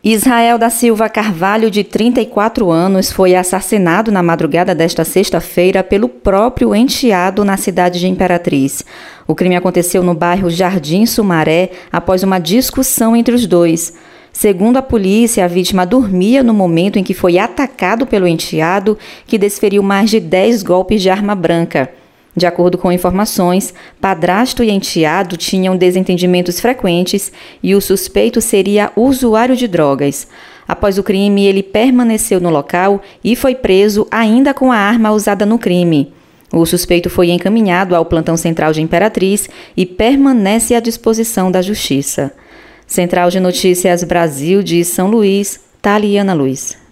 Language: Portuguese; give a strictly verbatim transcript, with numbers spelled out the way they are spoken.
Israel da Silva Carvalho, de trinta e quatro anos, foi assassinado na madrugada desta sexta-feira pelo próprio enteado na cidade de Imperatriz. O crime aconteceu no bairro Jardim Sumaré após uma discussão entre os dois. Segundo a polícia, a vítima dormia no momento em que foi atacado pelo enteado, que desferiu mais de dez golpes de arma branca. De acordo com informações, padrasto e enteado tinham desentendimentos frequentes e o suspeito seria usuário de drogas. Após o crime, ele permaneceu no local e foi preso ainda com a arma usada no crime. O suspeito foi encaminhado ao plantão central de Imperatriz e permanece à disposição da Justiça. Central de Notícias Brasil de São Luís, Taliana Luz.